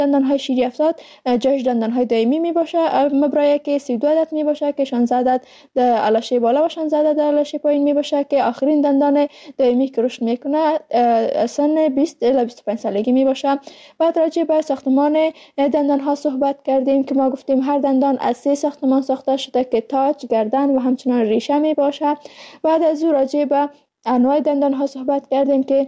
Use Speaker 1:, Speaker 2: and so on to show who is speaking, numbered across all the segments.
Speaker 1: دندانهای شیری افزاد جاش دندانهای دائمی می باشه. مبرای که 32 عدد می باشه که 16 عدد در علاشه بالا و 16 عدد در علاشه پایین می باشه که آخرین دندان دائمی که رشد میکنه سن 20 الی 25 سالگی می باشه. بعد راجع به ساختمان دندان ها صحبت کردیم که ما گفتیم هر دندان از 3 ساختمان ساخته شده که تاج، گردن و همچنان ریشه می باشه. بعد از او راجع به انواع دندان ها صحبت کردیم که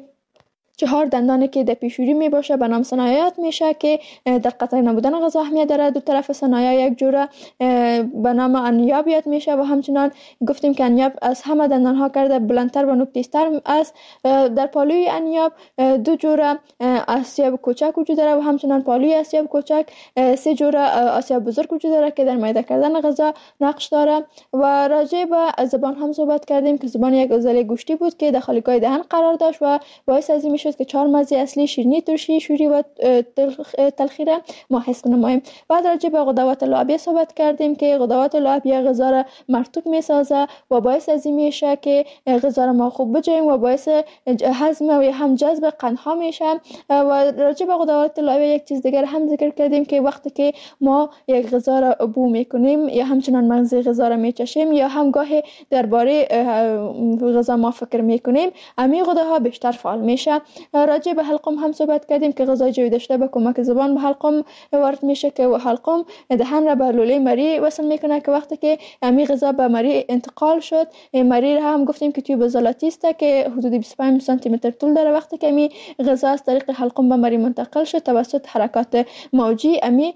Speaker 1: 4 دندانی که در پیشوری می باشه به نام ثنایات میشه که در قطع نبودن غذا اهمیت داره. دو طرف ثنایا یک جوره به نام انیاب یاد میشه و همچنان گفتیم که انیاب از همه دندان ها کرده بلندتر و نوک‌تیزتر است. در پالوی انیاب 2 جوره آسیاب کوچک وجود داره و همچنان پالوی آسیاب کوچک 3 جوره آسیاب بزرگ وجود داره که در میده کردن غذا نقش داره. و راجع به زبان هم صحبت کردیم که زبان یک عضله گوشتی بود که در خالیگاه دهن قرار داشت و باعث از این شد که 4 مزه اصلی شیرینی، ترشی، شوری و تلخی را ما حس نماییم. بعد راجع به غدوات لعابیه صحبت کردیم که غدوات لعابیه غذا را مرطوب میسازه و باعث از این میشه که غذا را ما خوب بجویم و باعث هضم و هم جذب قندها میشه. و راجع به غدوات لعابیه یک چیز دیگر هم ذکر کردیم که وقتی که ما یک غذا را بو میکنیم یا همچنان مغز غذا را میچشیم یا هم گاهی درباره غذا ما فکر میکنیم امی غده‌ها بیشتر فعال میشه. راجع به حلقوم هم صحبت کردیم که غذای جویده شده به کمک زبان به حلقوم وارد میشه که حلقوم دهن را به لوله مری وصل میکنه که وقتی که امی غذا به مری انتقال شد، مری را هم گفتیم که توی بزالاتی است که حدود 25 سانتی متر طول داره. وقتی که امی غذا از طریق حلقوم به مری منتقل شد توسط حرکات موجی امی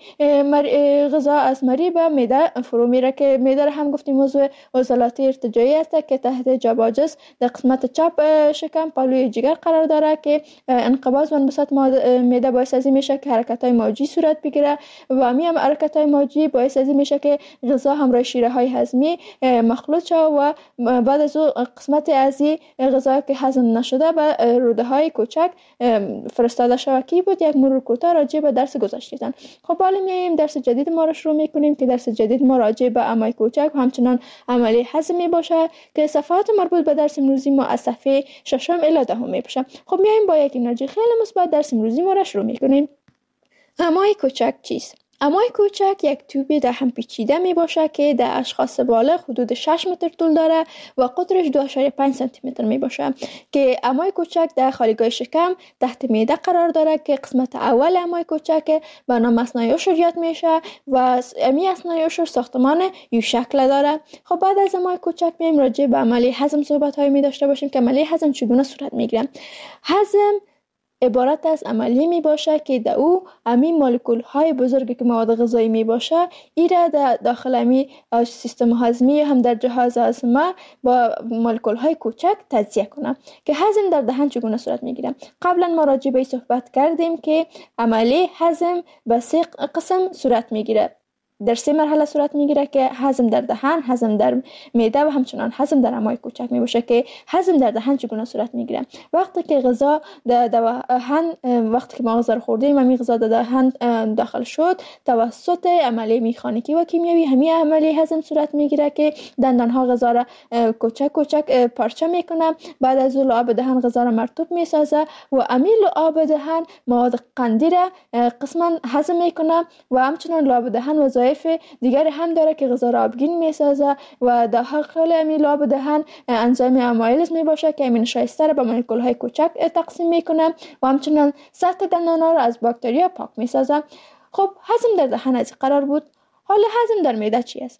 Speaker 1: غذا از مری به معده فرو میره که معده را هم گفتیم عضو عضلاتی ارتجاعی است که تحت جباجس در قسمت چپ شکم پالوی جگر قرار داره که انقباض و انبساط معده باعث از این میشه که حرکت‌های موجی صورت بگیره و هم حرکت‌های موجی باعث از این میشه که غذا همراه شیره‌های هضمی مخلوط شود و بعد از او قسمت از این غذا که هضم نشده به روده‌های کوچک فرستاده شود. کی بود یک مرور کوتاه راجع به درس گذشته‌تان. خب حالا میایم درس جدید ما را شروع میکنیم که درس جدید ما راجع به امعای کوچک و همچنان عملی هضم می باشه که صفحات مربوط به درس امروزی ما از صفحه 6 الی 10 می باشه. خب میایم با یک انرژی خیلی مثبت درس امروزی ما را شروع میکنیم. امعای کوچک چیست؟ امعای کوچک یک توبی در هم پیچیده می باشه که در اشخاص بالغ حدود 6 متر طول داره و قطرش 2.5 سانتی متر می باشه که امعای کوچک در خالیگاه شکم تحت معده قرار داره که قسمت اول امعای کوچک به نام اثنای عشر یاد میشه و امی اثنای عشر ساختمان یو شکل داره. خب بعد از امعای کوچک میایم راجع به عملی هضم صحبت های می داشته باشیم که عملی هضم چگونه صورت میگیره. هضم عبارت از عملی می باشه که در او امی مولکول های بزرگی که مواد غذایی می باشه ایره در داخل امی سیستم هضمی هم در جهاز هضم با مولکول های کوچک تجزیه کنه که هضم در دهن چگونه صورت می گیره. قبلا ما راجع به صحبت کردیم که عملی هضم به 3 قسم صورت می گیره. در 3 مرحله صورت میگیره که هضم در دهن، هضم در معده و همچنان هضم در امعای کوچک می باشه. که هضم در دهن چگونه صورت میگیره؟ وقتی که غذا در دهن وقتی که ما غذا رو خوردیم امی غذا در دهن داخل شد توسط عملیه مکانیکی و کیمیایی همین عملیه هضم صورت میگیره که دندان ها غذا را کوچک کوچک پارچه میکنه. بعد از اون لعاب دهن غذا را مرطوب میسازه و امی لعاب دهن مواد قندی را قسما هضم میکنه و همچنان لعاب دهن وظایف دیگر هم داره که غذا را آبگین میسازه و داخل امی لعاب دهن انزیم آمایلیز می باشه که امین شایسته را به مولکول های کوچک تقسیم میکنه و همچنان سطح دندان ها را از باکتریا پاک میسازه. خب هضم در دهن از قرار بود. حالا هضم در معده چی است؟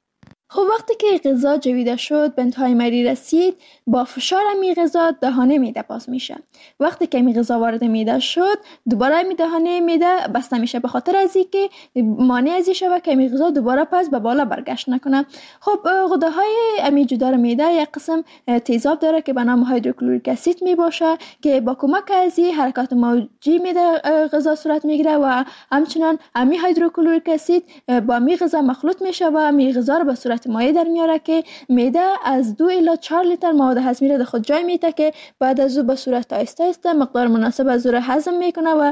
Speaker 1: خب وقتی که غذا جویده شد به انتهای مری رسید با فشار امی غذا دهانه معده باز میشه. وقتی که امی غذا وارد معده شد دوباره امی دهانه معده بسته میشه به خاطر از اینکه مانع از این شود که امی غذا دوباره پس به بالا برگشت نکنه. خب غده های امی جدار معده یک قسم تیزاب داره که به نام هیدروکلوریک اسید می باشه که با کمک از این حرکات موجی معده غذا صورت میگیره و همچنان امی هیدروکلوریک اسید با امی غذا مخلوط میشه و امی غذا را به صورت صورت مایع در میاره که معده از 2 الی 4 لیتر مواد هضمی را در خود جای میده که بعد از او به صورت آهسته آهسته مقدار مناسب از او را هضم میکنه و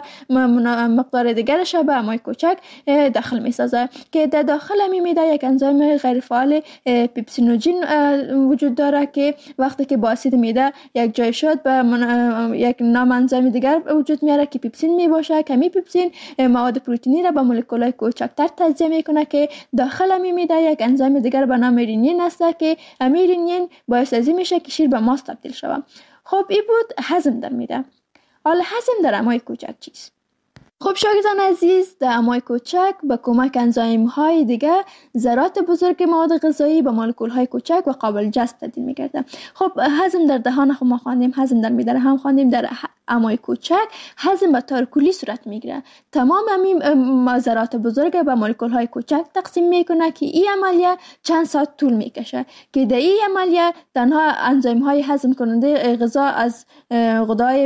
Speaker 1: مقدار دیگرش به امای کوچک داخل میسازه که در داخل امی معده یک انزیم غیر فعال پیپسینوژن وجود داره که وقتی که با اسید معده یک جای شد به یک نام انزیم دیگر وجود میاره که پیپسین می باشه که می پیپسین مواد پروتئینی را به مولکول‌های کوچکتر تجزیه میکنه که داخل امی معده یک انزیم دیگر به نام رینین است که امی رینین باعث ازی میشه که شیر به ماست تبدیل شود. خب این بود هضم در معده. حالا هضم در امای کوچک چیست؟ خب شاگردان عزیز، در امای کوچک به کمک انزیم های دیگه ذرات بزرگ مواد غذایی به مولکول های کوچک و قابل جذب تبدیل میگرده. خب هضم در دهان ما خواندیم، هضم در معده هم خواندیم. در امای کوچک هضم به طور کلی صورت میگیره. تمام این ذرات بزرگ به مولکول های کوچک تقسیم میکنه که این عملیه چند ساعت طول میکشه که در این عملیه تنها انزیم های هضم کننده غذا از غدای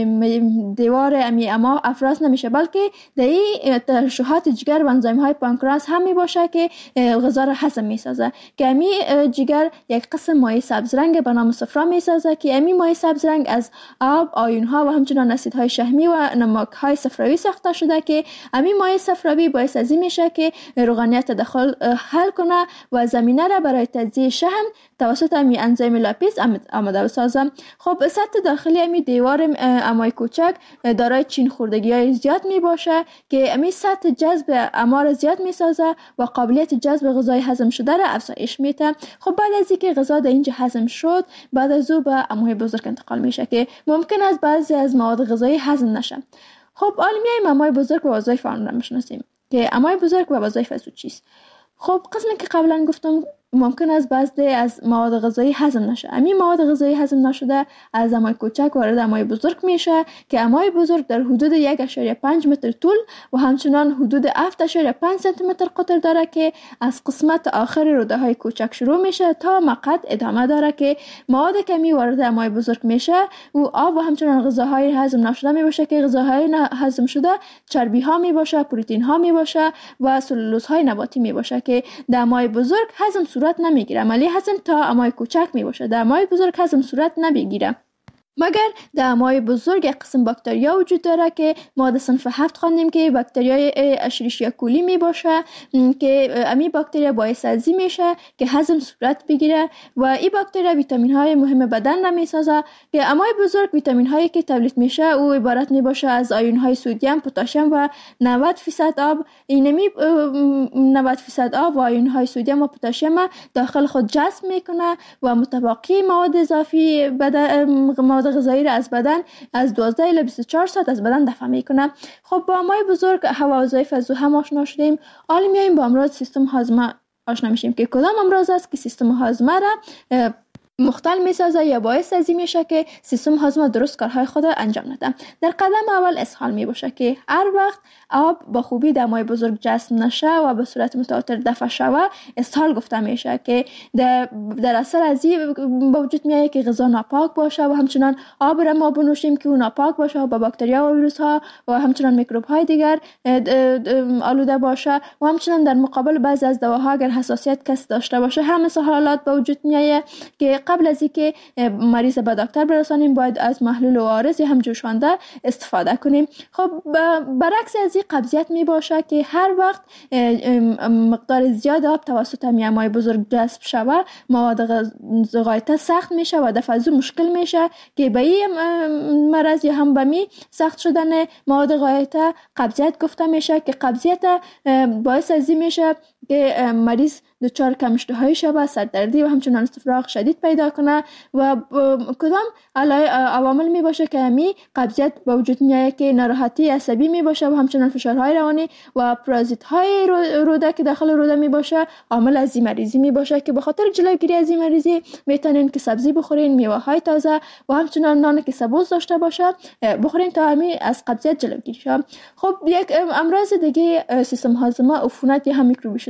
Speaker 1: دیوار اما افراز نمیشه، بلکه در این ترشحات جگر و انزیم های پانکراس هم می باشه که غذا را هضم می سازه که امی جگر یک قسم مایع سبز رنگ به نام صفرا می سازه که امی مایع سبز رنگ از آب، آیون ها و همچنان اسیدهای شحمی و نمک های صفراوی ساخته شده که امی مایع صفراوی باعث ازی میشه که روغنیت تداخل حل کنه و زمینه را برای تجزیه شحم توسط امی انزیم لاپیز آماده بسازه. خب سطح داخلی امی دیوار امای کوچک دارای چین خوردگی های زیاد می باشه که امی سطح جذب امار زیاد می سازه و قابلیت جذب غذای هضم شده را افزایش میده. خب بعد از اینکه غذا در اینجا هضم شد، بعد از او به امای بزرگ انتقال میشه که ممکن است بعضی از مواد غذایی هضم نشه. خب حالا میایم امای بزرگ و وظایف آن را میشناسیم که امای بزرگ و وظایف از او چیست. خب قسمی که قبلا گفتم ممکن است بعضی از مواد غذایی هضم نشه. همین مواد غذایی هضم نشده از امای کوچک وارد امای بزرگ میشه که امای بزرگ در حدود 1.5 متر طول و همچنان حدود 7.5 سانتی متر قطر داره که از قسمت آخر روده های کوچک شروع میشه تا مقعد ادامه داره که مواد کمی وارد امای بزرگ میشه و آب و همچنان غذاهای هضم نشده میباشه که غذاهای هضم شده چربی ها میباشه، پروتئین ها میباشه و سلولوز های نباتی میباشه که در امای بزرگ هضم صورت نمیگیره. عملی هضم تا امای کوچک می باشه. در امای بزرگ هضم صورت نمیگیره، مگر در امای بزرگ یک قسم باکتریا وجود داره که ما در صنف 7 خواندیم که باکتریای اشریشیا کولی می باشه که امی باکتریا باعث ازی میشه که هضم صورت بگیره و این باکتریا ویتامین های مهم بدن را می سازه که امای بزرگ ویتامین هایی که تولید میشه او عبارت می باشه از آیون های سدیم، پتاسیم و 90% آب. اینمی 90% آب و آیون های سدیم و پتاسیم داخل خود جذب میکنه و متبقی مواد اضافی مواد غذایی را از بدن از 12 الی 24 ساعت از بدن دفع میکنه. خب با امای بزرگ و وظایف از او هم آشنا شدیم. حالا میایم با امراض سیستم هاضمه آشنا میشیم که کدام امراض است که سیستم هاضمه را مختل میسازه یا باعث ازی میشه که سیستم هاضمه درست کارهای خود انجام نده. در قدم اول اسهال می باشه که هر وقت آب با خوبی در امای بزرگ جذب نشه و به صورت متواتر دفع شوه اسهال گفته میشه که در اثر ازی به وجود میاد که غذا ناپاک باشه و همچنان آب را ما بنوشیم که اون ناپاک باشه و با باکتریا و ویروس ها و همچنان میکروب های دیگر آلوده باشه و همچنان در مقابل بعضی از دواها اگر حساسیت کس داشته باشه هم مثل حالات به وجود میاد که قبل از اینکه مریض به دکتر برسانیم باید از محلول عارض یا هم جوشانده استفاده کنیم. خب برعکس از این قبضیت می باشه که هر وقت مقدار زیاد آب توسط امای بزرگ جذب شوه مواد غایطه سخت میشه و دفع از مشکل میشه که به این مرض یا هم به می سخت شدن مواد غایطه قبضیت گفته میشه که قبضیت باعث از میشه که مریض دچار کم‌اشتهایی شود، سردردی و همچنان استفراغ شدید پیدا کنه و کدام عوامل می باشه که همی قبضیت به وجود میاد که ناراحتی عصبی می باشه و همچنان فشارهای روانی و پرازیت‌های روده که داخل روده می باشه عامل از این مریضی می باشه که به خاطر جلوگیری از این مریضی میتونین که سبزی بخورین، میوه‌های تازه و همچنان نان که سبوس داشته باشه بخورین تا همی از قبضیت جلوگیری شه. خب یک امراض دیگه سیستم هاضمه عفونت یا هم میکروبی شده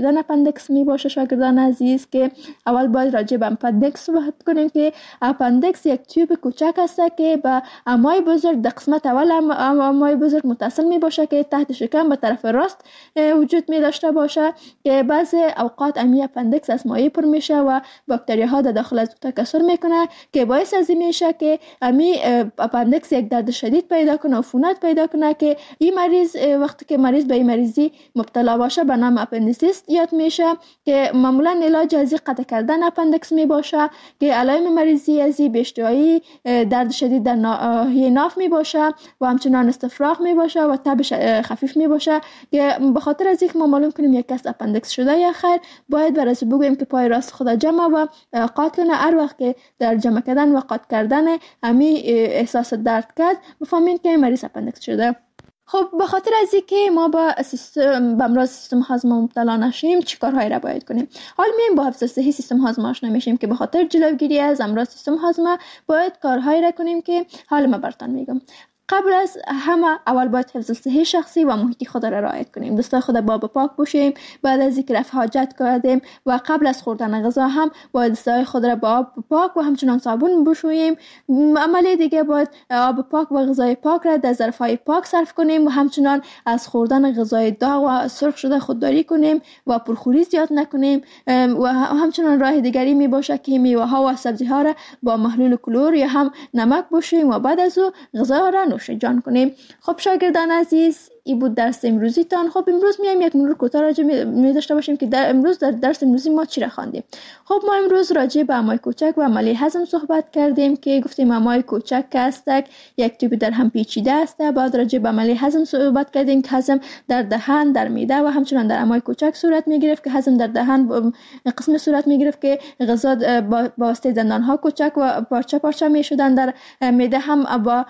Speaker 1: شدن اپندکس می باشه شاگردان عزیز که اول باید راجع به اپندکس صحبت کنیم که اپندکس یک تیوب کوچک است که به امعای بزرگ در قسمت اول امعای بزرگ متصل می باشه که تحت شکم به طرف راست وجود می داشته باشه که بعضی اوقات امی اپندکس از مایع پر میشه و باکتری ها در داخل از تکثر میکنه که باعث از این میشه که امی اپندکس یک درد شدید پیدا کنه، عفونت پیدا کنه که این مریض وقتی که مریض به این مریضی مبتلا باشه به نام اپندیسیس یاد میشه که معمولا علاج از قطع کردن اپندکس می باشه که علائم مریضی از بی اشتهایی، درد شدید در ناحیه ناف می باشه و همچنان استفراغ می باشه و تب خفیف می باشه که به خاطر از اینکه ما معلوم کنیم یک کس اپندکس شده یا خیر باید برای بگوییم که پای راست خود جمع و قاط کنه. هر وقت که در جمع کردن و قاط کردن امی احساس درد کرد بفهمین که مریض اپندکس شده. خب به خاطر از اینکه ما به امراض سیستم هاضمه مبتلا نشیم چی کارهایی را باید کنیم؟ حال میایم با حفظ صحی سیستم هاضمه آشنا میشیم که به خاطر جلوگیری از امراض سیستم هاضمه باید کارهایی را کنیم که حال ما براتون میگم. قبل از همه اول باید حفظ صحی شخصی و محیطی خود را رعایت کنیم. دستای خود با آب پاک بوشیم. بعد از اینکه رفع حاجت کردیم و قبل از خوردن غذا هم باید دستای خود را با آب پاک و همچنان صابون بشوییم. عملی دیگه باید آب پاک و غذای پاک را در ظرفای پاک صرف کنیم و همچنان از خوردن غذای داغ و سرخ شده خودداری کنیم و پرخوری زیاد نکنیم و همچنان راه دیگری می باشه که میوه ها و سبزی ها را با محلول کلور یا هم نمک بشوییم و بعد از او غذا را نوش جان کنیم. خب شاگردان عزیز این بود درس امروزی تان. خب امروز میایم یک مرور کوتاه راجع می داشته باشیم که امروز در درس امروزی ما چی را خواندیم. خب ما امروز راجع به امعای کوچک و عملیه هضم صحبت کردیم که گفتیم امعای کوچک که است یک تیوب در هم پیچیده است. بعد راجع به عملیه هضم صحبت کردیم که هضم در دهان، در معده و همچنان در امعای کوچک صورت می گرفت که هضم در دهان قسم صورت می گرفت که غذا با واسطه دندان ها کوچک و پارچه پارچه می شدن. در معده هم با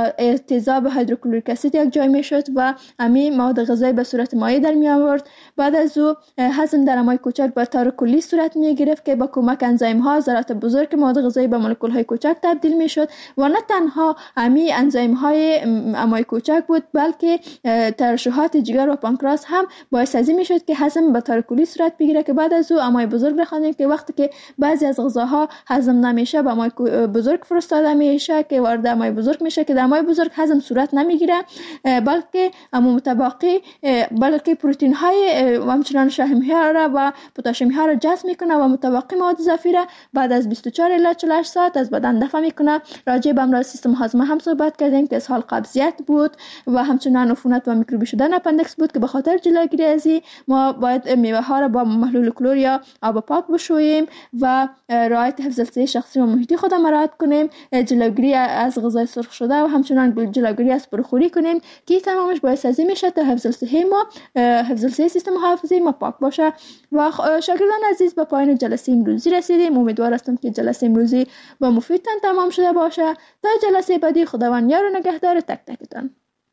Speaker 1: تیزاب هیدروکلوریک اسید یک جای می شد و امی مواد غذایی به صورت مایع در می آورد. بعد از او هضم در امعای کوچک به طور کلی صورت می گرفت که با کمک انزیم ها ذرات بزرگ مواد غذایی به مولکول های کوچک تبدیل می شد و نه تنها امی انزیم های امعای کوچک بود بلکه ترشحات جگر و پانکراس هم باعث از این می شد که هضم به طور کلی صورت بگیره که بعد از او امعای بزرگ بخوانیم که وقتی که بعضی از غذاها هضم نمیشه به امعای بزرگ فرستاده میشه که وارد امعای بزرگ میشه که در امعای بزرگ هضم صورت نمیگیره بلکه متباقی بلکه پروتئین های و همچنان شحمی ها را و پتاسیم ها را جذب میکنه و متباقی مواد اضافی را بعد از 24 الی 48 ساعت از بدن دفع میکنه. راجع به امراض سیستم هاضمه هم صحبت کردیم که اسهال قبضیت بود و همچنان عفونت و میکروبی شدن اپندکس بود که به خاطر جلوگیری از ما باید میوه ها را با محلول کلور یا آب پاک بشوییم و رعایت حفظ صحی شخصی و محیطی خود مراعات کنیم. جلوگیری از غذای سرخ شده و همچنان جلوگیری از پرخوری کنیم که تمامش باعث از این میشه تا حفظ صحی ما حفظ صحی سیستم حافظه ما پاک باشه. و شاگردان عزیز به پایان جلسه امروزی رسیدیم. امیدوار هستم که جلسه امروزی با مفیدتان تمام شده باشه. تا جلسه بعدی خداوند یار و نگهدار تک تکتان.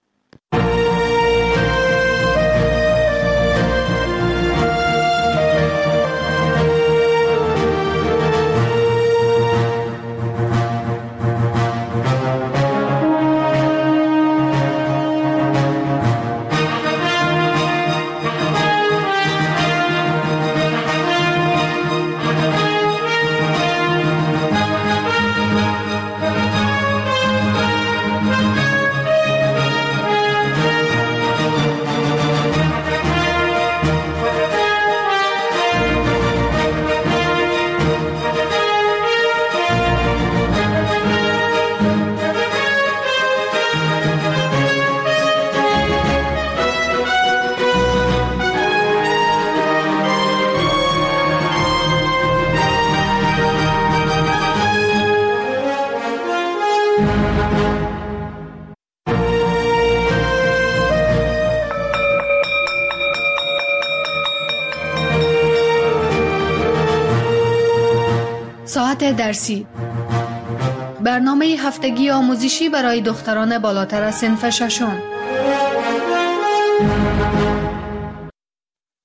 Speaker 2: ساعت درسی، برنامه هفتگی آموزشی برای دختران بالاتر از صنف ششم.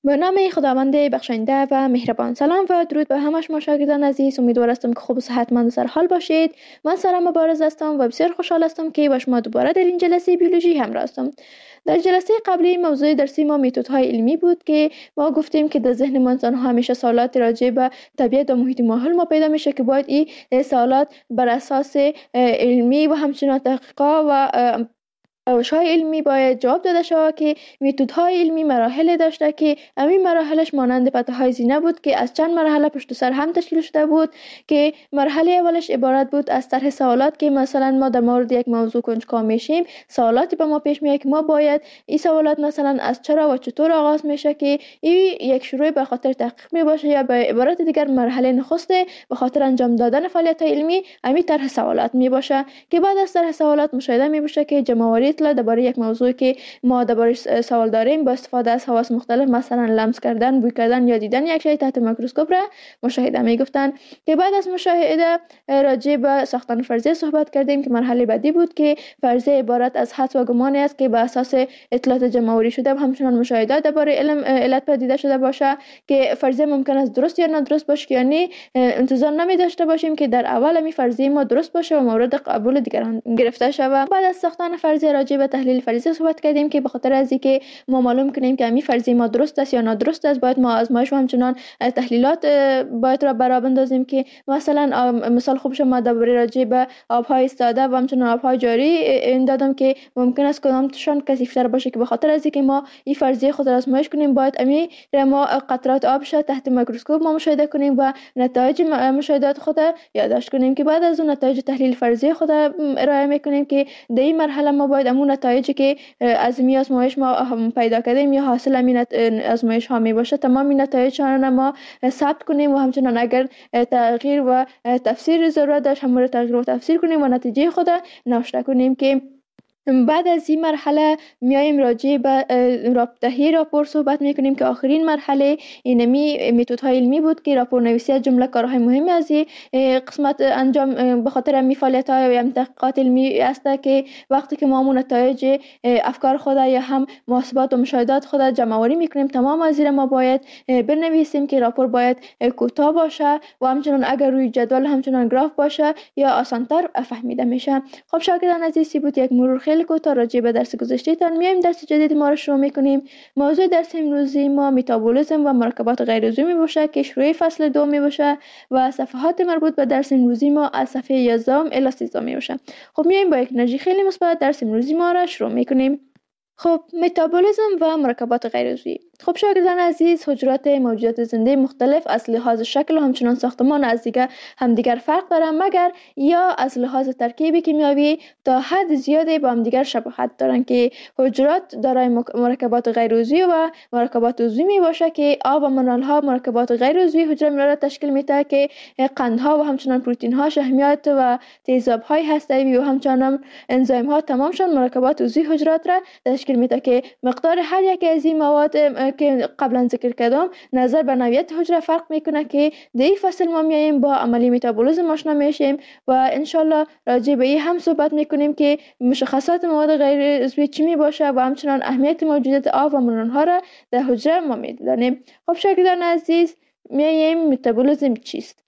Speaker 1: به نام خداوند بخشنده و مهربان. سلام و درود به همه شما شاگردان عزیز. امیدوار هستم که خوب و صحتمند و سرحال باشید. من سارا مبارز هستم و بسیار خوشحال هستم که با شما دوباره در این جلسه بیولوژی همراه هستم. در جلسه قبلی موضوع درسی ما متدهای علمی بود که ما گفتیم که در ذهن ما انسان ها همیشه سوالات راجع به طبیعت و محیط ماحول ما پیدا میشه که باید این سوالات بر اساس علمی و همچنین تحقیقات و روش‌های علمی باید جواب داده شود که متدهای علمی مراحل داشته که همین مراحلش مانند پته‌های زینه بود که از چند مرحله پشت سر هم تشکیل شده بود که مرحله اولش عبارت بود از طرح سوالات که مثلا ما در مورد یک موضوع کنجکاو میشیم، سوالاتی به ما پیش میاد که ما باید این سوالات مثلا از چرا و چطور آغاز میشه که این یک شروع به خاطر تحقیق می باشه یا به عبارت دیگر مرحله نخسته به خاطر انجام دادن فعالیت علمی همین طرح سوالات می باشه که بعد از طرح سوالات مشاهده می بشه که جمع‌آوری درباره یک موضوع که ما درباره‌اش سوال داریم با استفاده از حواس مختلف مثلا لمس کردن، بوی کردن یا دیدن یک شی تحت میکروسکوپ را مشاهده میگفتن که بعد از مشاهده راجع به ساختن فرضیه صحبت کردیم که مرحله بعدی بود که فرضیه عبارت از حدس و گمانی است که بر اساس اطلاعات جمع‌آوری شده و همچنین مشاهدات درباره علت پدیده شده باشه که فرضیه ممکن است درست یا نادرست باشه، یعنی انتظار نمی داشته باشیم که در اول می فرضیه ما درست باشه و مورد قبول دیگران گرفته شود. بعد از ساختن فرضیه راجع به تحلیل فرضیه صحبت کردیم که به خاطر از اینکه ما معلوم کنیم که همین فرضیه ما درست است یا نادرست است باید ما آزمایش و همچنان تحلیلات باید را برابر بندازیم که مثلا مثال خوبش ما درباره راجع به آبهای ایستاده و همچنان آبهای جاری این دادم که ممکن است کدامشان کثیف‌تر باشه که به خاطر از اینکه ما این فرضیه خود را آزمایش کنیم باید همین ما قطرات آب شد تحت میکروسکوپ ما مشاهده کنیم و نتایج مشاهدات خود یادداشت کنیم که بعد از اون نتایج تحلیل فرضیه خود ارائه میکنیم که در این مرحله ما باید همون نتایجی که از می آزمایش ما پیدا کردیم یا حاصل همین آزمایش ها می باشه تمام نتایج آن ما ثبت کنیم و همچنان اگر تغییر و تفسیر ضرورت داشت هم تغییر و تفسیر کنیم و نتیجه خود نوشته کنیم که بعد از این مرحله میایم راجع به تهیه راپور صحبت میکنیم که آخرین مرحله اینمی متدهای علمی بود که راپور نویسی از جمله کارهای مهمی از این قسمت انجام به خاطر همین فعالیت‌های و تحقیقات علمی است که وقتی که ما نتایج افکار خود یا هم محاسبات و مشاهدات خود جمع‌آوری میکنیم تمام از ما باید بنویسیم که راپور باید کوتاه باشه و همچنان اگر روی جدول همچنان گراف باشه یا آسان‌تر فهمیده میشه. خب شاگردان عزیزی بود یک مرور خیلی کوتاه راجع به درس گذشته تان میایم درس جدید ما رو شروع میکنیم. موضوع درس امروزی ما متابولیسم و مرکبات غیر عضوی می باشه که شروع فصل 2 می باشه و صفحات مربوط به درس امروزی ما از صفحه 11 الی 13 می باشه. خب میایم با یک انرژی خیلی مثبت درس امروزی ما را شروع میکنیم. خب متابولیسم و مرکبات غیر عضوی. خب شاگردان عزیز حجرات موجودات زنده مختلف از لحاظ شکل و همچنان ساختمان از همدیگر فرق دارند مگر یا از لحاظ ترکیب کیمیایی تا حد زیادی با همدیگر شباهت دارند که حجرات دارای مرکبات غیر عضوی و مرکبات عضوی می باشه که آب و منرال ها مرکبات غیر عضوی حجره را تشکیل میده که قندها و همچنان پروتئین ها شحمیات و تیزاب های هسته‌ای و همچنان انزیم ها تمامشان مرکبات عضوی حجرات را تشکیل میده که مقدار هر یک از این مواد که قبلا ذکر کردم نظر به نوعیت حجره فرق میکنه که در این فصل ما میایم با عملی متابولیسم آشنا میشیم و انشالله راجع به این هم صحبت میکنیم که مشخصات مواد غیر عضوی چی می باشه و همچنان اهمیت موجودیت آب و منرال ها را در حجره ما میدانیم. خب شاگردان عزیز میایم متابولیسم چیست؟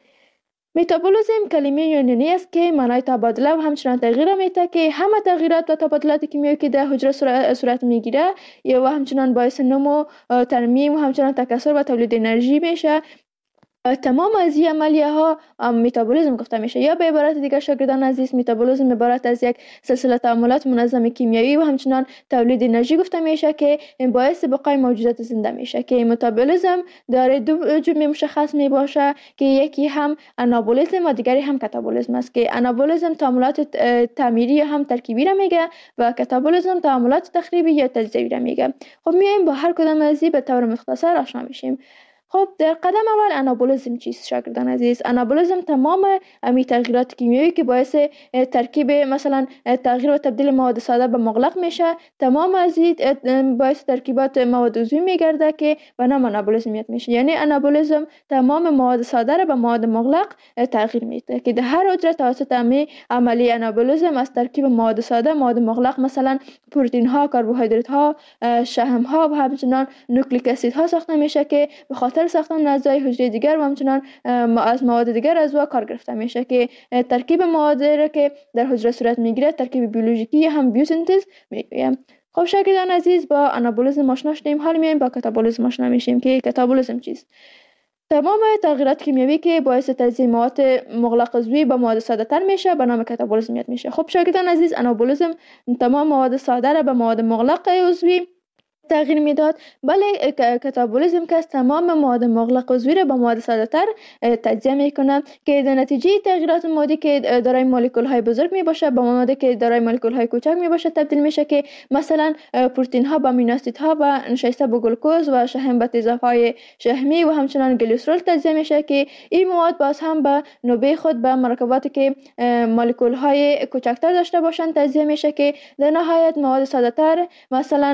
Speaker 1: متابولیسم کلمه یونانی است که معنای تبادله و همچنان تغییر میده که همه تغییرات و تبادلات کیمیایی که در حجره صورت میگیره یا و همچنان باعث نمو، ترمیم و همچنان تکثر و تولید انرژی میشه. تمام از این عملیه ها متابولیسم گفته میشه یا به عبارت دیگر شاگردان عزیز متابولیسم عبارت از یک سلسله تعاملات منظم کیمیایی و همچنان تولید انرژی گفته میشه که باعث بقای موجودات زنده میشه که متابولیسم داره دو جمله مشخص می باشه که یکی هم آنابولیسم و دیگری هم کاتابولیسم است که آنابولیسم تعاملات تعمیری یا هم ترکیبی را میگه و کاتابولیسم تعاملات تخریبی یا تجزیوی را میگه. خب میایم با هر کدام از این به طور مختصر آشنا میشیم. خب در قدم اول انابولیزم چیست شاگردان عزیز؟ انابولیزم تمام امی تغییرات کیمیایی که باعث ترکیب مثلا تغییر و تبدیل مواد ساده به مغلق میشه، تمام از این باعث ترکیبات مواد عضوی میگرده که به نام انابولیزمیت میشه. یعنی انابولیزم تمام مواد ساده را به مواد مغلق تغییر میده که در هر حجره توسط امی عملی انابولیزم از ترکیب مواد ساده مواد مغلق مثلا پروتئین ها، کربوهیدرات ها، شحم ها و همچنان نوکلیک اسید ها ساخته میشه که به خاطر ساختن اعضای حجره دیگر و همچنان از مواد دیگر اعضا کار گرفته میشه که ترکیب مواد را که در حجره صورت میگیره ترکیب بیولوژیکی هم بیوسینتز میگویم. خب شاگردان عزیز با انابولیزم آشنا شدیم، حالا میایم با کاتابولیزم آشنا میشیم که کاتابولیزم چیست. تمام تغییرات کیمیایی که باعث تجزیه مواد مغلق عضوی به مواد ساده تر میشه به نام کاتابولیزمیت میشه. خب شاگردان عزیز انابولیزم تمام مواد ساده را به مواد مغلق عضوی تغییر میداد، بله کاتابولیزم که تمام مواد مغلق عضوی را به مواد ساده تر تجزیه میکنه که در نتیجه تغییرات مادی که دارای مولکول های بزرگ می باشه به مواد که دارای مولکول های کوچک می باشه تبدیل میشه که مثلا پروتئین ها به امینو اسیدها و نشسته به گلوکوز و شحم به تیزابهای شحمی و همچنان گلیسرول تجزیه میشه که این مواد باز هم به نوبه خود به مرکباتی که مولکول های کوچکتر داشته باشند تجزیه میشه که در نهایت مواد ساده تر مثلا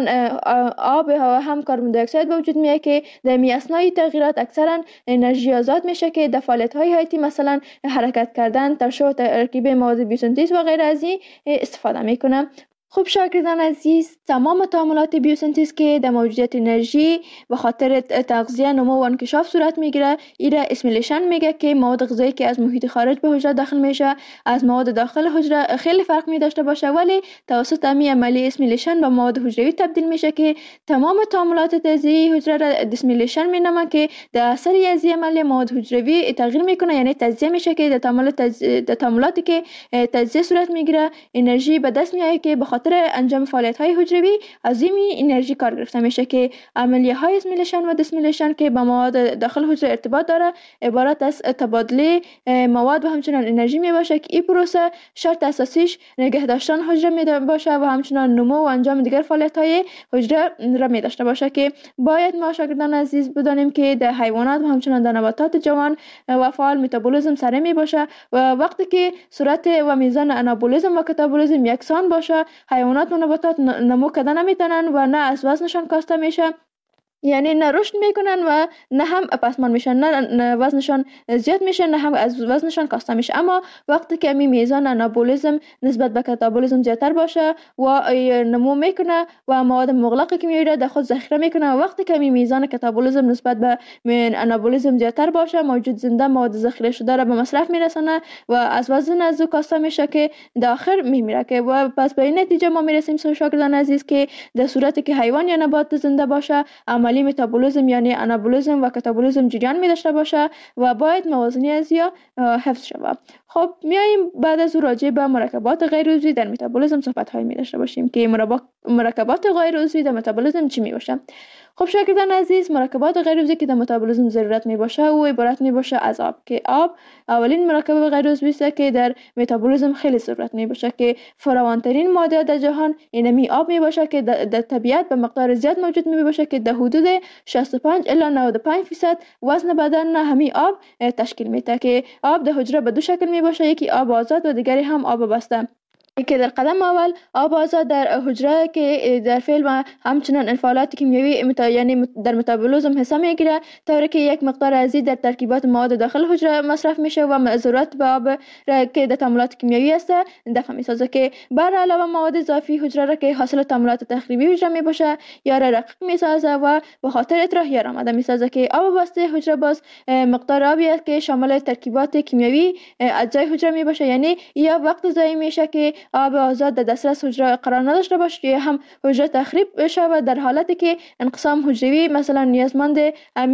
Speaker 1: آب و هم کربن دی اکساید به وجود میاد که در می اثنای تغییرات اکثرا انرژی آزاد میشه که در فعالیت های حیاتی مثلا حرکت کردن، ترشح و ترکیب مواد بیوسینتز و غیره از این استفاده میکنه. خب شاگردان عزیز تمام تعاملات بیوسینتز که در موجودیت انرژی به خاطر تغذیه، نمو و انکشاف صورت میگیره ایره اسیمیلیشن میگه که مواد غذایی که از محیط خارج به حجره داخل میشه از مواد داخل حجره خیلی فرق می داشته باشه ولی توسط امی عملی اسیمیلیشن به مواد حجروی تبدیل میشه که تمام تعاملات تجزیه حجره را دیسیمیلیشن مینامن که در اثر از عملی مواد حجروی تغییر میکنه، یعنی تجزیه میشه که در تعاملاتی که تجزیه صورت میگیره انرژی به دست میاد که به خاطر انجام فعالیت های حجروی از این انرژی کار گرفته میشه که عملیه های اسیمیلیشن و دیسیمیلیشن که با مواد داخل حجره ارتباط داره عبارت از تبادله مواد و همچنان انرژی می باشه که این پروسه شرط اساسیش نگه داشتن حجره می باشه و همچنان نمو و انجام دیگر فعالیت های حجره را می داشته باشه که باید ما شاگردان عزیز بدانیم که در حیوانات و همچنان در نباتات جوان و فعال متابولیسم سره می باشه و وقتی که صورت و میزان انابولیسم و کاتابولیسم یکسان باشه حیوانات و نباتات نمو کردن نمیتونن و نه از وزنشان کاسته میشه، یعنی نه رشد میکنن و نه هم پسمان میشن، نه وزنشان زیاد میشه نه هم از وزنشان کاسته میشه. اما وقتی که می میزان انابولیسم نسبت به کاتابولیسم زیادتر باشه و نمو میکنه و مواد مغلق کیمیایی را در خود ذخیره میکنه و وقتی که می میزان کاتابولیسم نسبت به انابولیسم زیادتر باشه موجود زنده مواد ذخیره شده را به مصرف میرسونه و از وزن از او کاسته میشه که در آخر میمیره که و پس به این نتیجه ما میرسیم شاگردان عزیز که در صورتی که حیوان یا نبات زنده باشه عملی متابولیسم یعنی انابولیسم و کاتابولیسم جریان می داشته باشه و باید موازنی از یا حفظ شود. خب میایم بعد از راجع به مرکبات غیر عضوی در متابولیسم صحبت های می داشته باشیم که مرکبات غیر عضوی در متابولیسم چی می باشه. خب شاگردان عزیز مرکبات غیر عضوی که در متابولیسم ضرورت می باشه و عبارت می باشه از آب که آب اولین مرکب غیر عضوی است که در متابولیسم خیلی ضرورت می باشه که فراوانترین ماده در جهان اینمی آب می باشه که در طبیعت به مقدار زیاد موجود می باشه که در حدود 65 الی 95% وزن بدن همین آب تشکیل میده که آب در حجره به دو شکل می باشه، یکی آب آزاد و دیگری هم آب بسته که در قدم اول آب آزاد در حجره که در فعل و همچنان انفعالات کیمیایی یعنی در متابولیسم حصه میگیره طوری که یک مقدار ازی در ترکیبات مواد داخل حجره مصرف میشه و ضرورت به آب را که در تعاملات کیمیایی است دفع میسازه که بر علاوه مواد اضافی حجره را که حاصل تعاملات تخریبی حجره میباشه یا را رقیق میسازه و به خاطر اطراح یا آمده میسازه که آب بسته حجره باز مقدار آبی است که شامل ترکیبات کیمیایی اجزای حجره میباشه، یعنی یا وقت ضایع میشه که آب آزاد در دسترس حجره قرار نداشته باشه یا هم حجره تخریب بشه و در حالتی که انقسام حجروی مثلا نیازمندی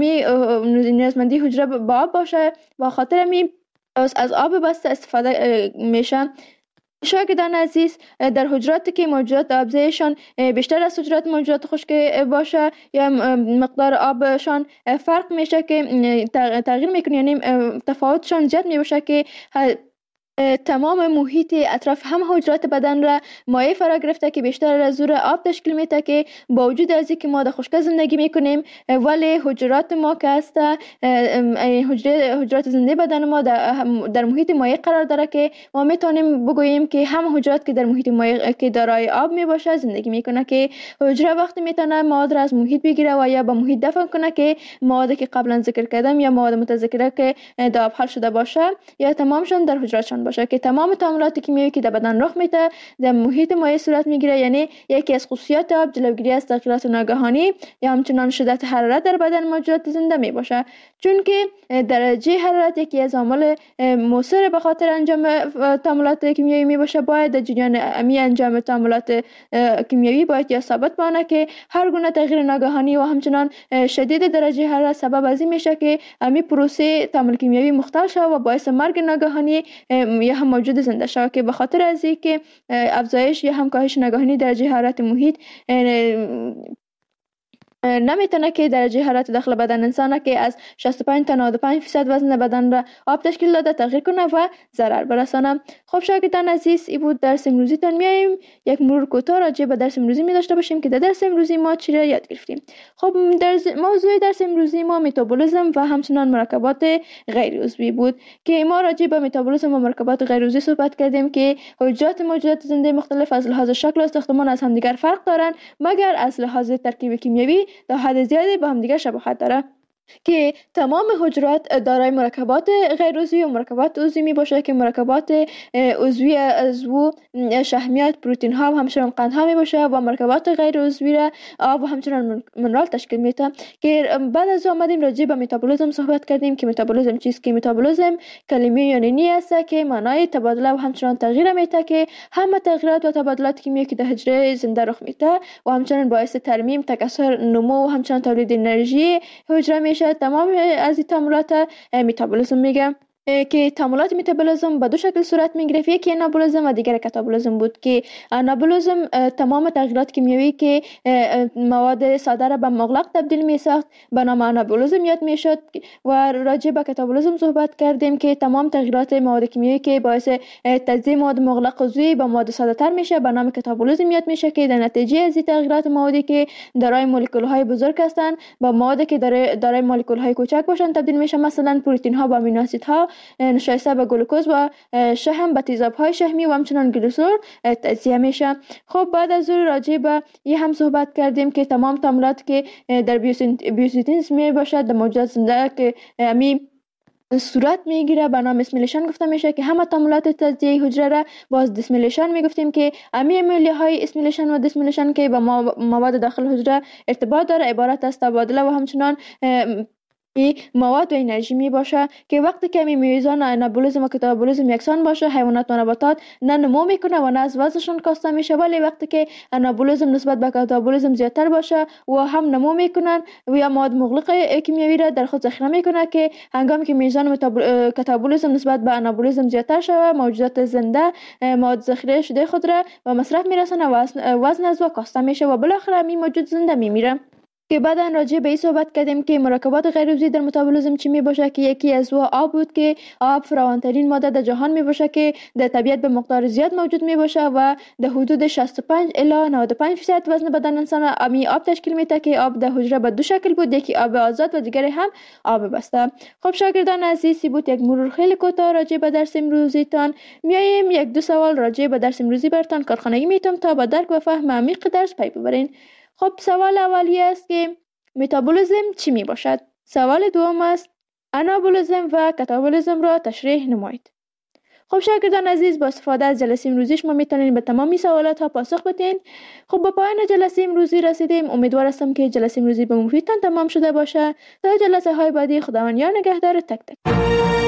Speaker 1: حجره با آب باشه و خاطر امی از آب بسته استفاده میشه. شاگردان عزیز در حجراتی که موجودات آبزیشان بیشتر از حجرات موجودات خشک باشه یا مقدار آبشان فرق میشه که تغییر میکنه، یعنی تفاوتشان زیاد میشه که تمام محیط اطراف هم حجرات بدن را مایع فرا گرفته که بیشتر از زور آب تشکیل میده که با وجود از اینکه ما در خشکی زندگی میکنیم ولی حجرات ما که هست حجرات زنده بدن ما در محیط مایع قرار داره که ما میتونیم بگوییم که هم حجرات که در محیط مایع که دارای آب میباشه زندگی میکنه که حجره وقتی میتونه مواد را از محیط بگیره و یا به محیط دفن کنه که موادی که قبلا ذکر کردم یا مواد متذکره که در آب حل شده باشه یا تمامشون در حجراتشان باشه که تمام تعاملات کیمیایی که در بدن رخ میده در محیط مایع صورت میگیره. یعنی یکی از خصوصیات آب جلوگیری از تغییرات ناگهانی یا همچنان شدت حرارت در بدن موجودات زنده می باشه، چون که درجه حرارت یکی از عوامل مؤثر به خاطر انجام تعاملات کیمیایی می باشه. باید در جریان انجام تعاملات کیمیایی باید یا ثابت بمانه که هر گونه تغییر ناگهانی و همچنان شدید درجه حرارت سبب از این میشه که امی پروسه تعامل کیمیایی مختل شود و باعث مرگ ناگهانی یا هم موجود زنده شود که به خاطر از اینکه افزایش یا هم کاهش ناگهانی درجه حرارت محیط نمیتونه که درجه حرارت داخل بدن انسان که از 65 تا 95% وزن بدن را آب تشکیل داده تغییر کنه و ضرر برسانه. خب شاگردان عزیز، این بود درس امروزی تان. میایم یک مرور کوتاه راجع به درس امروزی می داشته باشیم که در درس امروزی ما چی را یاد گرفتیم. خب موضوع درس امروزی ما متابولیسم و همچنان مرکبات غیر عضوی بود که ما راجع به متابولیسم و مرکبات غیر عضوی صحبت کردیم که حجرات موجودات زنده مختلف از لحاظ شکل و ساختمان از همدیگر فرق دارند، مگر از لحاظ ترکیب کیمیایی تا حد زیادی با هم دیگر شباهت داره که تمام حجرات دارای مرکبات غیر عضوی و مرکبات عضوی می باشه که مرکبات عضوی از او شحمیات، پروتئین ها و همچنان قند ها می باشه و مرکبات غیر عضوی را آب و همچنان منرال تشکیل میده. که بعد از آمدیم راجع به متابولیسم صحبت کردیم که متابولیسم چیست. که متابولیسم کلمه یونانی است که معنای تبادله و همچنان تغییر میده که همه تغییرات و تبادلات کیمیایی که در حجره زنده رخ میده و همچنان باعث ترمیم، تکثر، نمو و همچنان تولید انرژی حجره تمام از این تعاملات متابولیسم میگم که تعاملات متابولیسم به دو شکل صورت میگرفت. یکی انابولیسم و دیگر کاتابولیسم بود که انابولیسم تمام تغییرات کیمیایی که مواد ساده را به مغلق تبدیل میساخت به نام انابولیسم یاد میشد و راجع به کاتابولیسم صحبت کردیم که تمام تغییرات مواد کیمیایی که باعث تجزیه مواد مغلق عضوی به مواد ساده تر میشه به نام کاتابولیسم یاد میشه که در نتیجه از این تغییرات موادی که دارای مولکول های بزرگ هستند با موادی که دارای مولکول های کوچک باشند تبدیل میشه. مثلا پروتئین ها با امینو اسیدها نشایسته به گلوکوز و شحم به تیزاب های شحمی و همچنان گلیسرول تجزیه میشه. خب بعد از اون راجع به این هم صحبت کردیم که تمام تعاملات که در بیوسینتز می باشد در موجودات زنده که می صورت میگیره به نام اسمیلیشن گفته میشه که همه تعاملات تجزیه حجره را باز دیسمیلیشن میگفتیم که امی های اسمیلیشن و دیسمیلیشن که با مواد داخل حجره ارتباط داره عبارت از تبادله و همچنان این مواد و انرژی می باشه که وقتی که میزان انابولیسم و کاتابولیسم یکسان باشه حیوانات و نباتات نه نمو میکنه و نه از وزنشون کاسته میشه، ولی وقتی که انابولیسم نسبت به کاتابولیسم زیادتر باشه و هم نمو میکنن و یا مواد مغلق کیمیایی را در خود ذخیره میکنه که هنگامی که میزان کاتابولیسم نسبت به انابولیسم زیادتر شوه موجودات زنده مواد ذخیره شده خود را به مصرف میرسونه و وزن از او کاسته میشه و بالاخره می موجود زنده میمیره. که بعدا راجع به این صحبت کردیم که مرکبات غیر عضوی در متابولیسم چی می باشه که یکی از او آب بود که آب فراوانترین ماده در جهان می باشه که در طبیعت به مقدار زیاد موجود می باشه و در حدود 65 الی 95% وزن بدن انسان امی آب تشکیل میده که آب در حجره به دو شکل بود، یکی آب آزاد و دیگری هم آب بسته. خب شاگردان عزیز، بود یک مرور خیلی کوتاه راجع به درس امروزی تان. میایم یک دو سوال راجع به درس امروزی براتون کارخانگی میتم تا با درک و فهم عمیق درس پی ببرین. خب سوال اولی است که متابولیسم چی می باشد؟ سوال دوم است انابولیسم و کاتابولیسم را تشریح نمایید. خب شاگردان عزیز، با استفاده از جلسه امروزی شما میتونید به تمامی سوالات ها پاسخ بدین. خب با پایان جلسه امروزی رسیدیم. امیدوار هستم که جلسه امروزی به مفیدتان تمام شده باشه. تا جلسه های بعدی، خداوند یار نگهدار تک تک.